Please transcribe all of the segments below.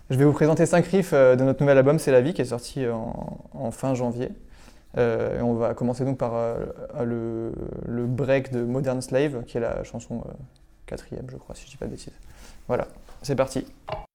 Je vais vous présenter 5 riffs de notre nouvel album C'est la vie qui est sorti en fin janvier. Et on va commencer donc par le break de Modern Slave, qui est la chanson quatrième, je crois, si je dis pas de bêtises. Voilà, c'est parti.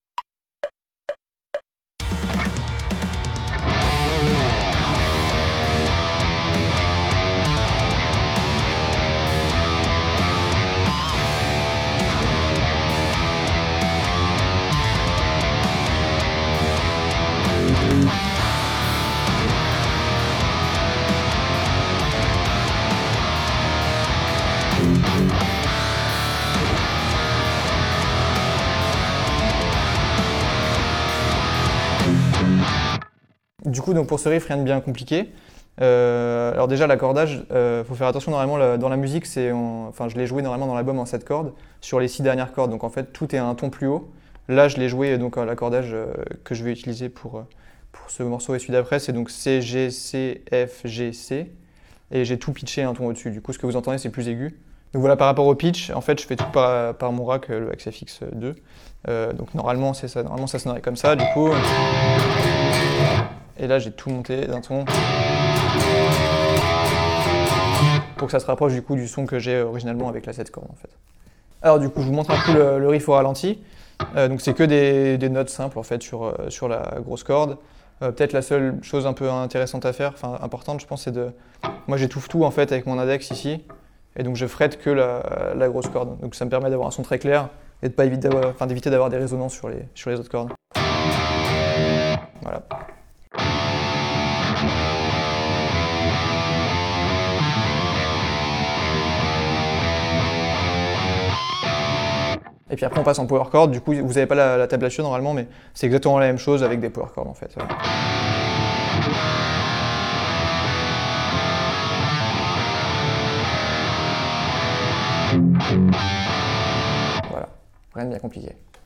Du coup, donc pour ce riff, rien de bien compliqué. Alors déjà, l'accordage, faut faire attention, normalement, dans la musique, je l'ai joué normalement dans l'album en 7 cordes, sur les 6 dernières cordes, donc en fait, tout est à un ton plus haut. Là, je l'ai joué donc à l'accordage que je vais utiliser pour ce morceau et celui d'après, c'est donc C, G, C, F, G, C, et j'ai tout pitché un ton au-dessus. Du coup, ce que vous entendez, c'est plus aigu. Donc voilà, par rapport au pitch, en fait, je fais tout par mon rack, le XFX2. Donc normalement, c'est ça. Normalement, ça sonnerait comme ça, du coup. Et là, j'ai tout monté d'un ton pour que ça se rapproche du coup du son que j'ai originalement avec la 7 cordes en fait. Alors du coup, je vous montre un peu le riff au ralenti. Donc c'est que des notes simples en fait sur la grosse corde. Peut-être la seule chose un peu intéressante à faire, enfin importante je pense, c'est moi j'étouffe tout en fait avec mon index ici, et donc je frette que la grosse corde. Donc ça me permet d'avoir un son très clair et de pas d'éviter d'avoir des résonances sur les autres cordes. Voilà. Et puis après on passe en power chord, du coup vous n'avez pas la tablature normalement, mais c'est exactement la même chose avec des power chords en fait. Voilà, rien de bien compliqué.